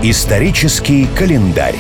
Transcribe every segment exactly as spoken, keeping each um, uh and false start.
Исторический календарь.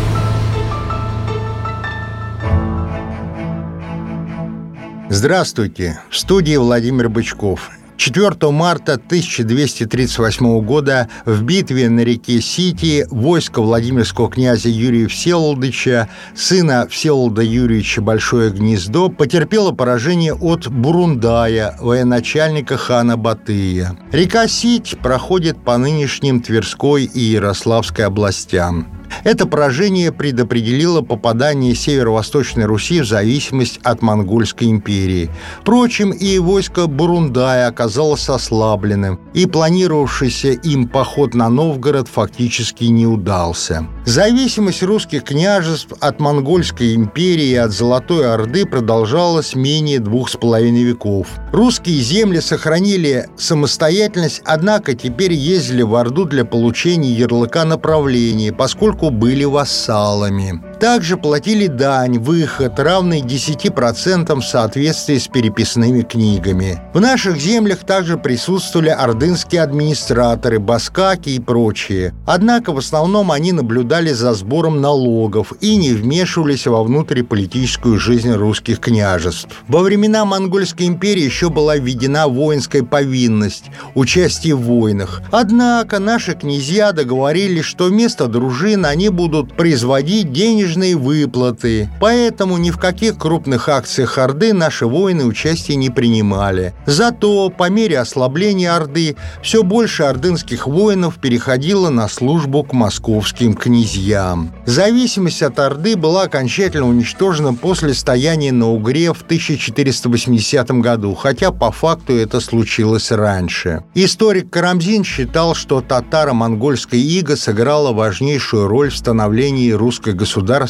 Здравствуйте! В студии Владимир Бычков. четвёртого марта тысяча двести тридцать восьмого года в битве на реке Сити войско Владимирского князя Юрия Всеволодовича, сына Всеволода Юрьевича Большое Гнездо, потерпело поражение от Бурундая, военачальника хана Батыя. Река Сить проходит по нынешним Тверской и Ярославской областям. Это поражение предопределило попадание Северо-Восточной Руси в зависимость от Монгольской империи. Впрочем, и войско Бурундая оказалось ослабленным, и планировавшийся им поход на Новгород фактически не удался. Зависимость русских княжеств от Монгольской империи и от Золотой Орды продолжалась менее двух с половиной веков. Русские земли сохранили самостоятельность, однако теперь ездили в Орду для получения ярлыка направления, поскольку были вассалами. Также платили дань, выход, равный десяти процентам в соответствии с переписными книгами. В наших землях также присутствовали ордынские администраторы, баскаки и прочие. Однако в основном они наблюдали за сбором налогов и не вмешивались во внутриполитическую жизнь русских княжеств. Во времена Монгольской империи еще была введена воинская повинность – участие в войнах. Однако наши князья договорились, что вместо дружин они будут производить денежные выплаты, поэтому ни в каких крупных акциях Орды наши воины участия не принимали. Зато по мере ослабления Орды все больше ордынских воинов переходило на службу к московским князьям. Зависимость от Орды была окончательно уничтожена после стояния на Угре в тысяча четыреста восьмидесятом году, хотя по факту это случилось раньше. Историк Карамзин считал, что татаро-монгольская ига сыграла важнейшую роль в становлении русской государственности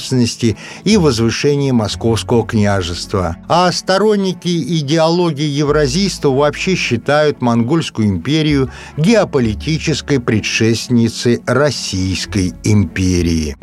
и возвышении Московского княжества. А сторонники идеологии евразийства вообще считают Монгольскую империю геополитической предшественницей Российской империи.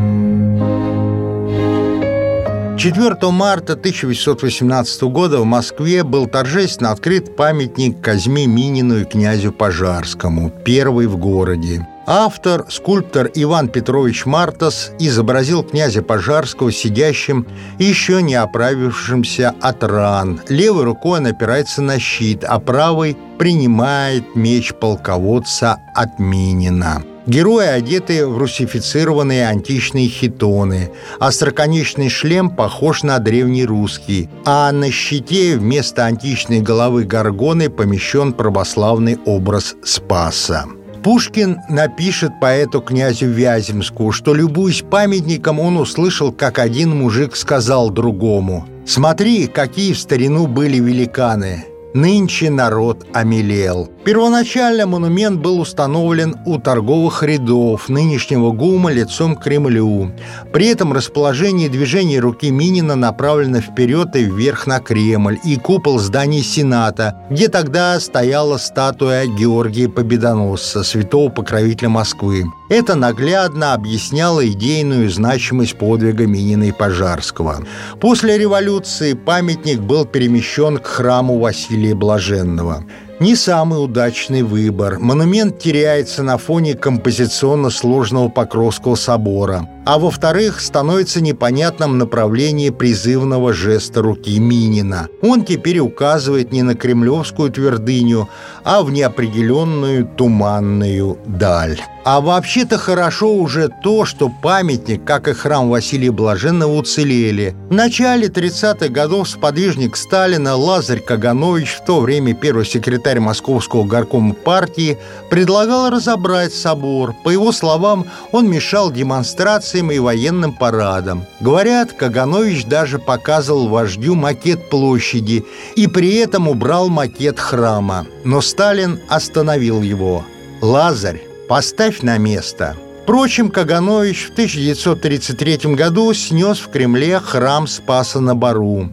четвёртого марта тысяча восемьсот восемнадцатого года в Москве был торжественно открыт памятник Козьме Минину и князю Пожарскому, первый в городе. Автор, скульптор Иван Петрович Мартас, изобразил князя Пожарского сидящим и еще не оправившимся от ран. Левой рукой он опирается на щит, а правой принимает меч полководца от Минина. Герои одеты в русифицированные античные хитоны. Остроконечный шлем похож на древнерусский, а на щите вместо античной головы Горгоны помещен православный образ Спаса. Пушкин напишет поэту князю Вяземскому, что, любуясь памятником, он услышал, как один мужик сказал другому: «Смотри, какие в старину были великаны! Нынче народ омелел». Первоначально монумент был установлен у торговых рядов нынешнего ГУМа лицом к Кремлю. При этом расположение движения руки Минина направлено вперед и вверх на Кремль и купол здания Сената, где тогда стояла статуя Георгия Победоносца, святого покровителя Москвы. Это наглядно объясняло идейную значимость подвига Минина и Пожарского. После революции памятник был перемещен к храму Василия Блаженного. Не самый удачный выбор. Монумент теряется на фоне композиционно сложного Покровского собора. А во-вторых, становится непонятным направление призывного жеста руки Минина. Он теперь указывает не на кремлевскую твердыню, а в неопределенную туманную даль. А вообще-то хорошо уже то, что памятник, как и храм Василия Блаженного, уцелели. В начале тридцатых годов сподвижник Сталина Лазарь Каганович, в то время первый секретарь Московского горкома партии, предлагал разобрать собор. По его словам, он мешал демонстрациям и военным парадам. Говорят, Каганович даже показывал вождю макет площади и при этом убрал макет храма. Но Сталин остановил его. «Лазарь, поставь на место». Впрочем, Каганович в тысяча девятьсот тридцать третьем году снес в Кремле храм Спаса на Бору.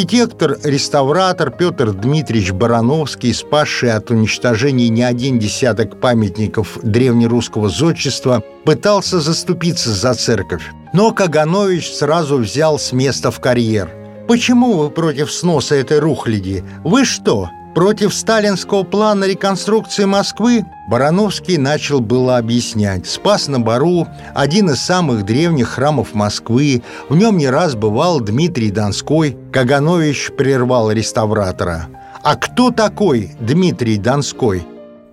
Архитектор-реставратор Петр Дмитриевич Барановский, спасший от уничтожения не один десяток памятников древнерусского зодчества, пытался заступиться за церковь. Но Каганович сразу взял с места в карьер. «Почему вы против сноса этой рухляди? Вы что, Против сталинского плана реконструкции Москвы Барановский начал было объяснять. Спас-на-Бару – один из самых древних храмов Москвы. В нем не раз бывал Дмитрий Донской. Каганович прервал реставратора. А кто такой Дмитрий Донской?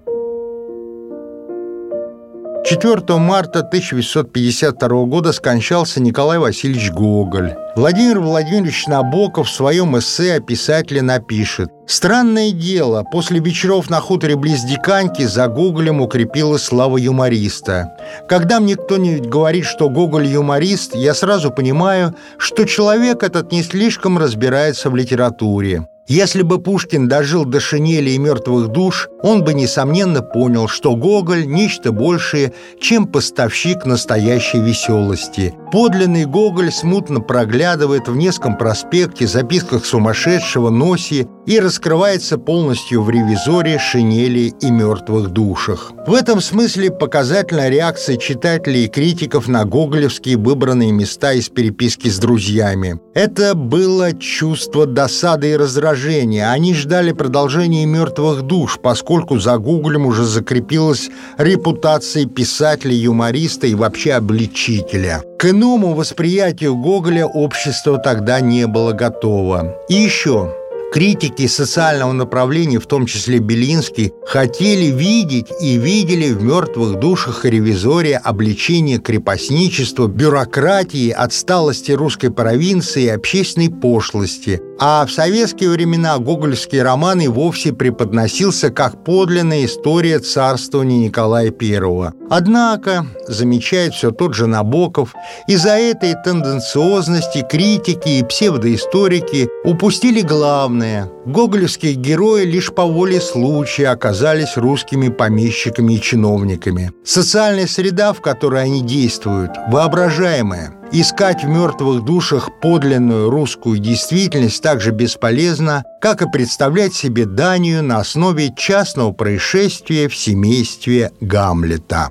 четвёртого марта тысяча восемьсот пятьдесят второго года скончался Николай Васильевич Гоголь. Владимир Владимирович Набоков в своем эссе о писателе напишет: «Странное дело, после вечеров на хуторе близ Диканьки за Гоголем укрепилась слава юмориста. Когда мне кто-нибудь говорит, что Гоголь юморист, я сразу понимаю, что человек этот не слишком разбирается в литературе. Если бы Пушкин дожил до «Шинели» и «Мертвых душ», он бы, несомненно, понял, что Гоголь – нечто большее, чем поставщик настоящей веселости. Подлинный Гоголь смутно проглядывает в Невском проспекте, записках сумасшедшего, Носе и раскрывается полностью в «Ревизоре», «Шинели» и «Мертвых душах». В этом смысле показательна реакция читателей и критиков на гоголевские выбранные места из переписки с друзьями. Это было чувство досады и раздражения. Они ждали продолжения «Мертвых душ», поскольку за Гоголем уже закрепилась репутация писателя, юмориста и вообще обличителя. К иному восприятию Гоголя общество тогда не было готово. И еще... Критики социального направления, в том числе Белинский, хотели видеть и видели в «Мертвых душах» и «Ревизоре» обличение крепостничества, бюрократии, отсталости русской провинции и общественной пошлости. А в советские времена гоголевский роман и вовсе преподносился как подлинная история царствования Николая Первого. Однако, замечает все тот же Набоков, из-за этой тенденциозности критики и псевдоисторики упустили главное. Гоголевские герои лишь по воле случая оказались русскими помещиками и чиновниками. Социальная среда, в которой они действуют, воображаемая. Искать в «Мертвых душах» подлинную русскую действительность так же бесполезно, как и представлять себе Данию на основе частного происшествия в семействе Гамлета.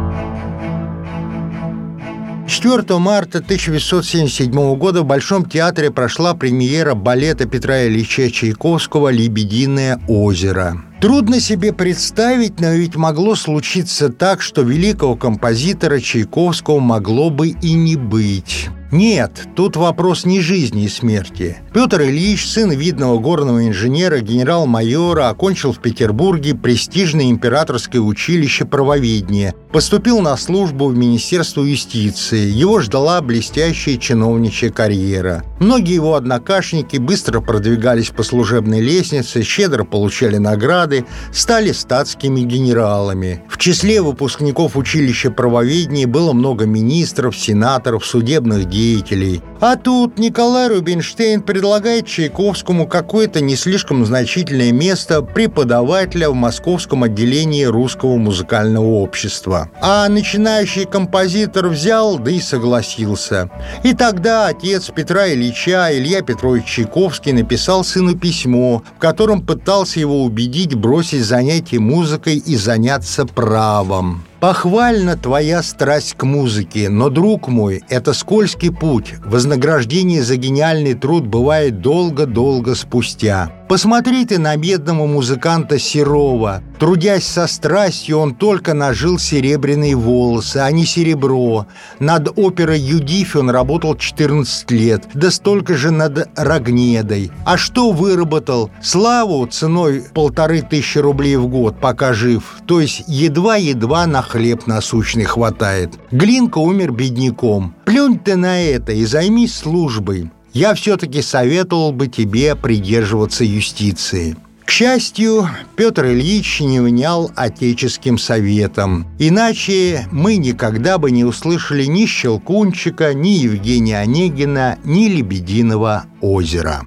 четвёртого марта тысяча восемьсот семьдесят седьмого года в Большом театре прошла премьера балета Петра Ильича Чайковского «Лебединое озеро». Трудно себе представить, но ведь могло случиться так, что великого композитора Чайковского могло бы и не быть. Нет, тут вопрос не жизни и смерти. Петр Ильич, сын видного горного инженера, генерал-майора, окончил в Петербурге престижное императорское училище правоведения, поступил на службу в Министерство юстиции. Его ждала блестящая чиновничья карьера. Многие его однокашники быстро продвигались по служебной лестнице, щедро получали награды, стали статскими генералами. В числе выпускников училища правоведения было много министров, сенаторов, судебных деятелей. А тут Николай Рубинштейн предлагает Чайковскому какое-то не слишком значительное место преподавателя в московском отделении Русского музыкального общества. А начинающий композитор взял, да и согласился. И тогда отец Петра Ильича, Илья Петрович Чайковский, написал сыну письмо, в котором пытался его убедить бросить занятия музыкой и заняться правом. «Похвальна твоя страсть к музыке, но, друг мой, это скользкий путь. Вознаграждение за гениальный труд бывает долго-долго спустя. Посмотри ты на бедного музыканта Серова. Трудясь со страстью, он только нажил серебряные волосы, а не серебро. Над оперой «Юдифь» он работал четырнадцать лет, да столько же над «Рогнедой». А что выработал? Славу ценой полторы тысячи рублей в год, пока жив, то есть едва-едва на хлеб насущный хватает. Глинка умер бедняком. Плюнь ты на это и займись службой. Я все-таки советовал бы тебе придерживаться юстиции». К счастью, Петр Ильич не внял отеческим советам. Иначе мы никогда бы не услышали ни «Щелкунчика», ни Евгения Онегина, ни «Лебединого озера».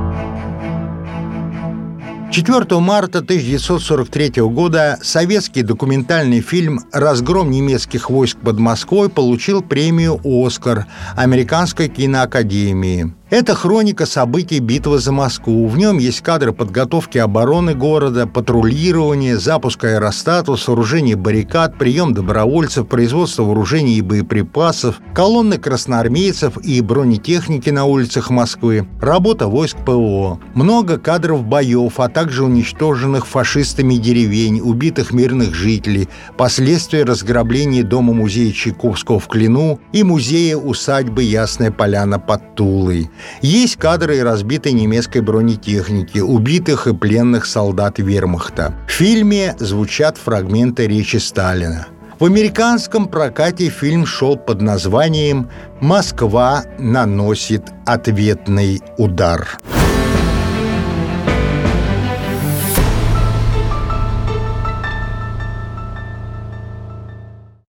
четвёртого марта тысяча девятьсот сорок третьего года советский документальный фильм «Разгром немецких войск под Москвой» получил премию «Оскар» Американской киноакадемии. Это хроника событий битвы за Москву. В нем есть кадры подготовки обороны города, патрулирования, запуска аэростата, сооружения баррикад, прием добровольцев, производство вооружений и боеприпасов, колонны красноармейцев и бронетехники на улицах Москвы, работа войск ПВО. Много кадров боев, а также уничтоженных фашистами деревень, убитых мирных жителей, последствия разграбления дома-музея Чайковского в Клину и музея-усадьбы Ясная Поляна под Тулой. Есть кадры и разбитой немецкой бронетехники, убитых и пленных солдат вермахта. В фильме звучат фрагменты речи Сталина. В американском прокате фильм шел под названием «Москва наносит ответный удар».